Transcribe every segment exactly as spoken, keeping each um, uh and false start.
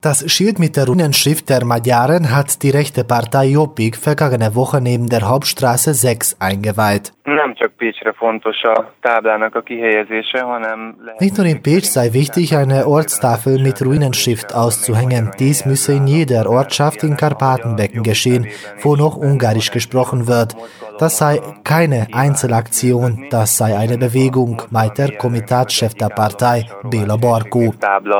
Das Schild mit der Runenschrift der Magyaren hat die rechte Partei Jobbik vergangene Woche neben der Hauptstraße sechs eingeweiht. Nicht nur in Pécs sei wichtig, eine Ortstafel mit Ruinenschrift auszuhängen. Dies müsse in jeder Ortschaft im Karpatenbecken geschehen, wo noch Ungarisch gesprochen wird. Das sei keine Einzelaktion, das sei eine Bewegung, meint der Komitatschef der Partei, Béla Barkó.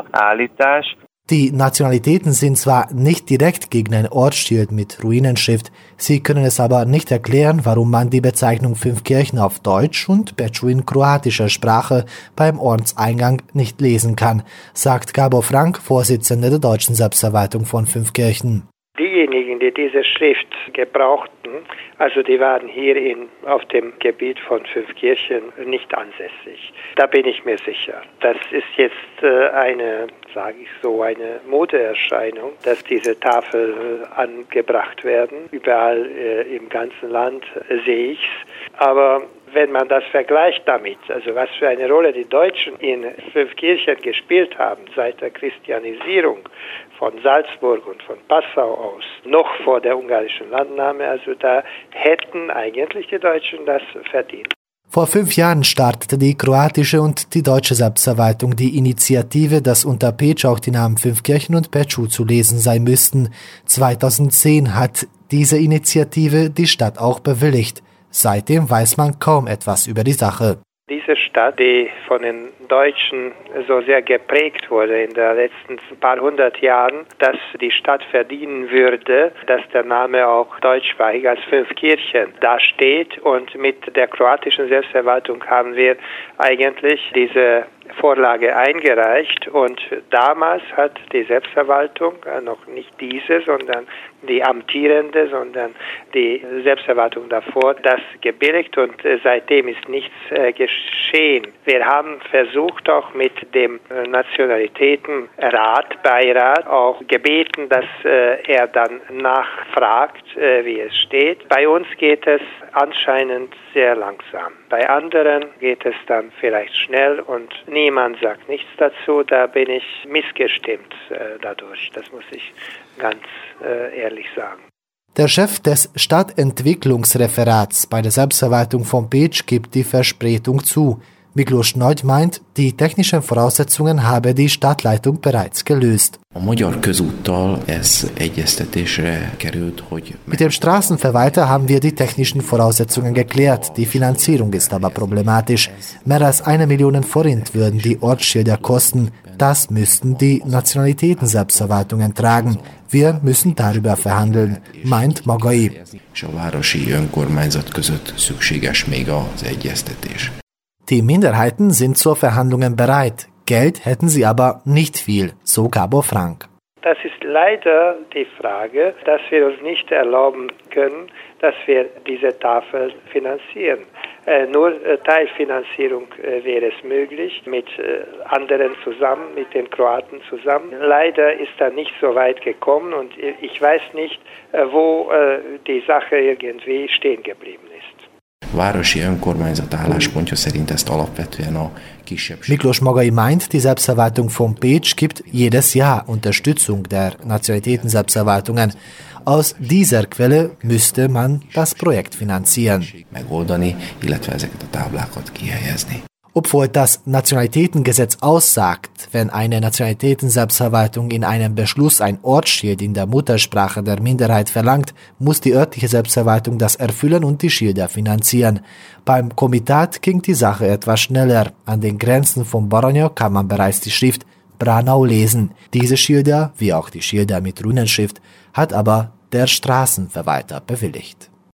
Die Nationalitäten sind zwar nicht direkt gegen ein Ortsschild mit Ruinenschrift, sie können es aber nicht erklären, warum man die Bezeichnung Fünfkirchen auf Deutsch und Beču in kroatischer Sprache beim Ortseingang nicht lesen kann, sagt Gábor Frank, Vorsitzender der Deutschen Selbstverwaltung von Fünfkirchen. Diejenigen, die diese Schrift gebrauchten, also die waren hier in, auf dem Gebiet von Fünfkirchen nicht ansässig. Da bin ich mir sicher. Das ist jetzt äh, eine, sage ich so, eine Modeerscheinung, dass diese Tafeln äh, angebracht werden. Überall äh, im ganzen Land äh, sehe ich's. Aber wenn man das vergleicht damit, also was für eine Rolle die Deutschen in Fünfkirchen gespielt haben seit der Christianisierung von Salzburg und von Passau aus, noch vor der ungarischen Landnahme, also da hätten eigentlich die Deutschen das verdient. Vor fünf Jahren startete die kroatische und die deutsche Selbstverwaltung die Initiative, dass unter Pécs auch die Namen Fünfkirchen und Beču zu lesen sein müssten. zweitausendzehn hat diese Initiative die Stadt auch bewilligt. Seitdem weiß man kaum etwas über die Sache. Diese Stadt, die von den Deutschen so sehr geprägt wurde in den letzten paar hundert Jahren, dass die Stadt verdienen würde, dass der Name auch deutschsprachig als Fünfkirchen dasteht. Und mit der kroatischen Selbstverwaltung haben wir eigentlich diese Vorlage eingereicht und damals hat die Selbstverwaltung, noch nicht diese, sondern die amtierende, sondern die Selbstverwaltung davor, das gebilligt und seitdem ist nichts äh, geschehen. Wir haben versucht auch mit dem Nationalitätenrat, Beirat auch gebeten, dass äh, er dann nachfragt, äh, wie es steht. Bei uns geht es anscheinend sehr langsam. Bei anderen geht es dann vielleicht schnell und niemand sagt nichts dazu. Da bin ich missgestimmt äh, dadurch. Das muss ich ganz äh, ehrlich sagen. Der Chef des Stadtentwicklungsreferats bei der Selbstverwaltung von Pécs gibt die Verspätung zu. Miklós Nagy meint, die technischen Voraussetzungen habe die Stadtleitung bereits gelöst. Mit dem Straßenverwalter haben wir die technischen Voraussetzungen geklärt, die Finanzierung ist aber problematisch. Mehr als eine Million Forint würden die Ortsschilder kosten, das müssten die Nationalitäten-Selbstverwaltungen tragen. Wir müssen darüber verhandeln, meint Magai. Die Minderheiten sind zur Verhandlungen bereit. Geld hätten sie aber nicht viel, so Gábor Frank. Das ist leider die Frage, dass wir uns nicht erlauben können, dass wir diese Tafel finanzieren. Äh, nur äh, Teilfinanzierung äh, wäre es möglich, mit äh, anderen zusammen, mit den Kroaten zusammen. Leider ist da nicht so weit gekommen und ich weiß nicht, äh, wo äh, die Sache irgendwie stehen geblieben ist. Miklós Magai meint, die Selbstverwaltung von Pécs gibt jedes Jahr Unterstützung der Nationalitäten-Selbstverwaltungen. Aus dieser Quelle müsste man das Projekt finanzieren. Obwohl das Nationalitätengesetz aussagt, wenn eine Nationalitäten-Selbstverwaltung in einem Beschluss ein Ortsschild in der Muttersprache der Minderheit verlangt, muss die örtliche Selbstverwaltung das erfüllen und die Schilder finanzieren. Beim Komitat ging die Sache etwas schneller. An den Grenzen von Baranya kann man bereits die Schrift Branau lesen. Diese Schilder, wie auch die Schilder mit Runenschrift, hat aber der Straßenverwalter bewilligt.